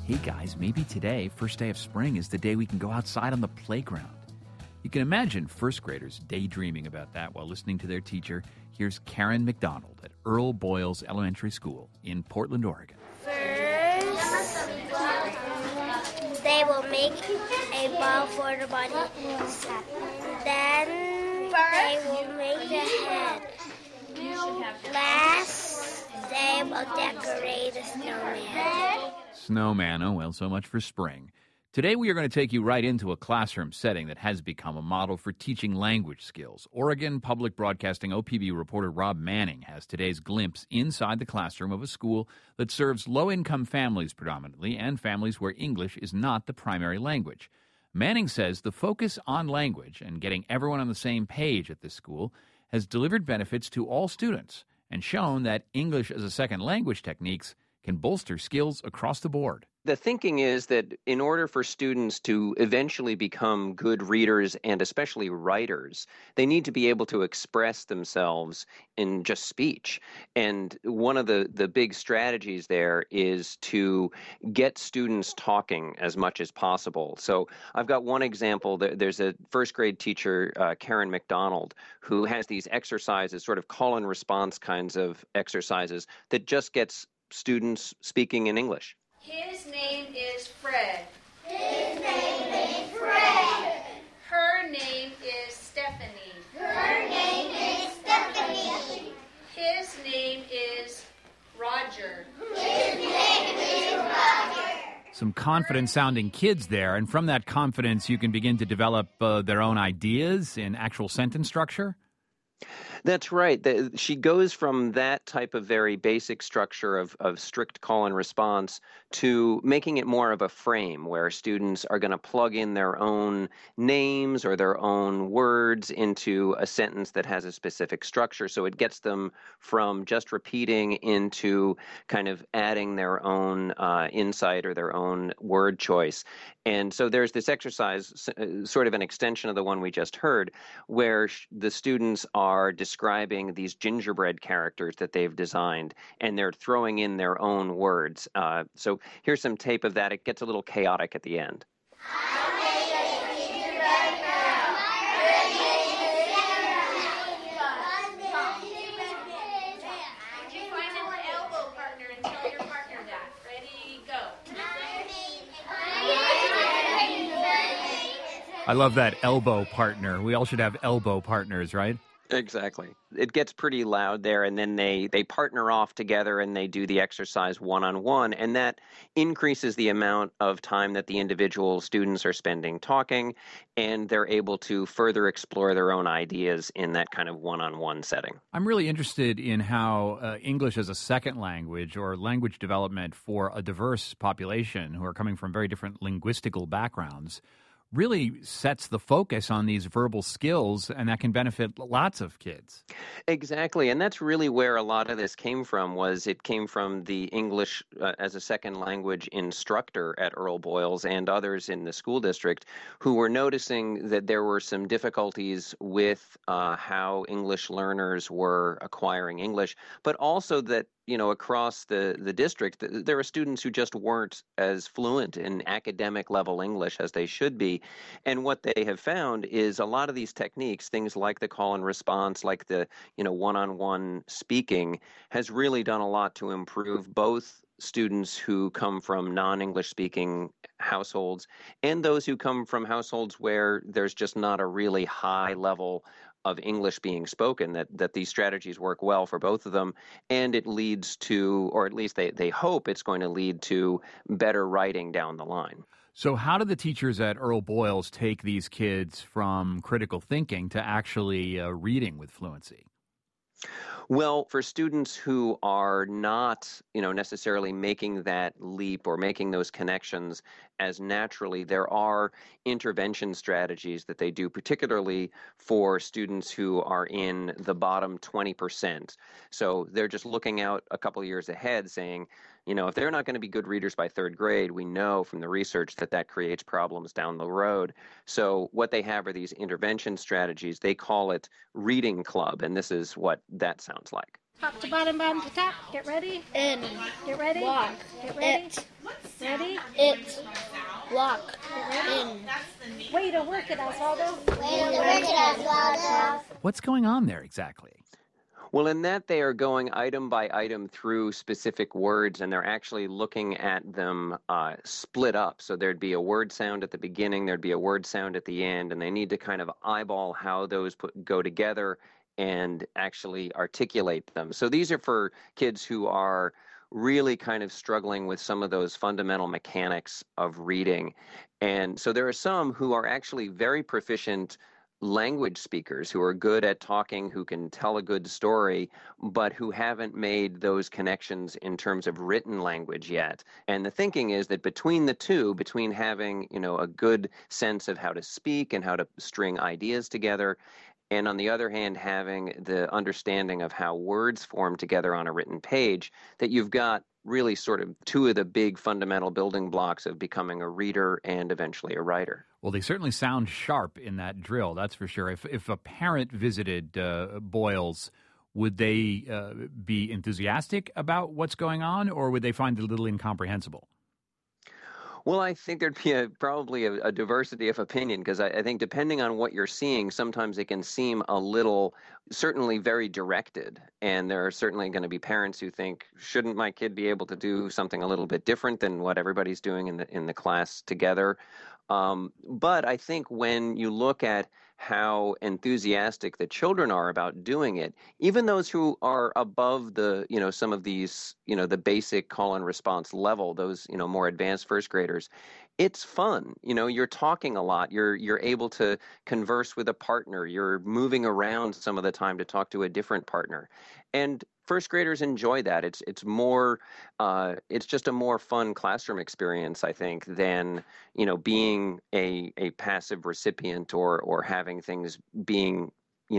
Hey guys, maybe today, first day of spring, is the day we can go outside on the playground. You can imagine first graders daydreaming about that while listening to their teacher. Here's Karen McDonald at Earl Boyles Elementary School in Portland, Oregon. First, they will make a ball for the bunny. Then they will make the head. Last, they will decorate a snowman. Snowman, oh well, so much for spring. Today we are going to take you right into a classroom setting that has become a model for teaching language skills. Oregon Public Broadcasting OPB reporter Rob Manning has today's glimpse inside the classroom of a school that serves low-income families predominantly and families where English is not the primary language. Manning says the focus on language and getting everyone on the same page at this school has delivered benefits to all students and shown that English as a second language techniques can bolster skills across the board. The thinking is that in order for students to eventually become good readers and especially writers, they need to be able to express themselves in just speech. And one of the big strategies there is to get students talking as much as possible. So I've got one example. There's a first grade teacher, Karen McDonald, who has these exercises, sort of call and response kinds of exercises that just gets students speaking in English. His name is Fred. His name is Fred. Her name is Stephanie. Her name is Stephanie. His name is Roger. His name is Roger. Some confident-sounding kids there, and from that confidence you can begin to develop their own ideas in actual sentence structure? That's right. She goes from that type of very basic structure of strict call and response to making it more of a frame where students are going to plug in their own names or their own words into a sentence that has a specific structure. So it gets them from just repeating into kind of adding their own insight or their own word choice. And so there's this exercise, sort of an extension of the one we just heard, where the students are describing these gingerbread characters that they've designed, and they're throwing in their own words. So here's some tape of that. It gets a little chaotic at the end. I love that elbow partner. We all should have elbow partners, right? Exactly. It gets pretty loud there, and then they partner off together and they do the exercise one-on-one, and that increases the amount of time that the individual students are spending talking, and they're able to further explore their own ideas in that kind of one-on-one setting. I'm really interested in how English as a second language or language development for a diverse population who are coming from very different linguistical backgrounds really sets the focus on these verbal skills, and that can benefit lots of kids. Exactly, and that's really where a lot of this came from. It came from the English as a second language instructor at Earl Boyles and others in the school district who were noticing that there were some difficulties with how English learners were acquiring English, but also that across the district, there are students who just weren't as fluent in academic level English as they should be. And what they have found is a lot of these techniques, things like the call and response, like the, one-on-one speaking, has really done a lot to improve both students who come from non-English speaking households and those who come from households where there's just not a really high level of English being spoken, that these strategies work well for both of them, and it leads to, or at least they hope it's going to lead to, better writing down the line. So how do the teachers at Earl Boyles take these kids from critical thinking to actually reading with fluency? Well, for students who are not, necessarily making that leap or making those connections as naturally, there are intervention strategies that they do, particularly for students who are in the bottom 20%. So they're just looking out a couple of years ahead saying, if they're not going to be good readers by third grade, we know from the research that creates problems down the road. So what they have are these intervention strategies. They call it Reading Club, and this is what that sounds like. Top to bottom, bottom to top. Get ready. In. Get ready. Walk. Get ready. It. Ready. It's walk in. Way to work it, Osvaldo. Way to work it, Osvaldo. What's going on there exactly? Well, in that they are going item by item through specific words, and they're actually looking at them split up. So there'd be a word sound at the beginning, there'd be a word sound at the end, and they need to kind of eyeball how those go together and actually articulate them. So these are for kids who are really kind of struggling with some of those fundamental mechanics of reading. And so there are some who are actually very proficient language speakers who are good at talking, who can tell a good story, but who haven't made those connections in terms of written language yet. And the thinking is that between the two, between having, a good sense of how to speak and how to string ideas together, and on the other hand, having the understanding of how words form together on a written page, that you've got really sort of two of the big fundamental building blocks of becoming a reader and eventually a writer. Well, they certainly sound sharp in that drill, that's for sure. If a parent visited Boyles, would they be enthusiastic about what's going on, or would they find it a little incomprehensible? Well, I think there'd be probably a diversity of opinion, because I think depending on what you're seeing, sometimes it can seem a little, certainly very directed. And there are certainly going to be parents who think, shouldn't my kid be able to do something a little bit different than what everybody's doing in the class together? But I think when you look at how enthusiastic the children are about doing it, even those who are above the, some of these, the basic call and response level, those, more advanced first graders, it's fun. You're talking a lot. You're able to converse with a partner. You're moving around some of the time to talk to a different partner. And first graders enjoy that. It's more, it's just a more fun classroom experience, I think, than, being a passive recipient or having things being,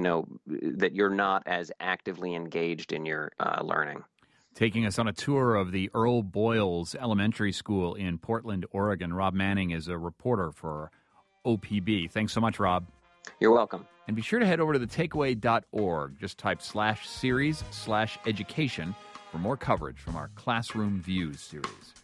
that you're not as actively engaged in your learning. Taking us on a tour of the Earl Boyles Elementary School in Portland, Oregon. Rob Manning is a reporter for OPB. Thanks so much, Rob. You're welcome. And be sure to head over to thetakeaway.org. Just type /series/education for more coverage from our Classroom Views series.